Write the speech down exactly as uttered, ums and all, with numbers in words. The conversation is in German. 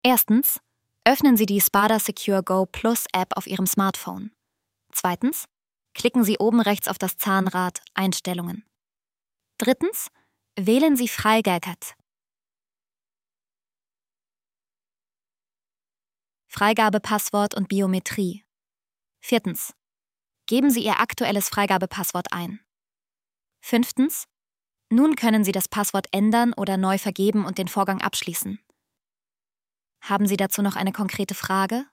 Erstens, öffnen Sie die Spada Secure Go Plus App auf Ihrem Smartphone. Zweitens, klicken Sie oben rechts auf das Zahnrad Einstellungen. Drittens, wählen Sie Freigaeket. Freigabepasswort und Biometrie. Viertens, geben Sie Ihr aktuelles Freigabepasswort ein. Fünftens, nun können Sie das Passwort ändern oder neu vergeben und den Vorgang abschließen. Haben Sie dazu noch eine konkrete Frage?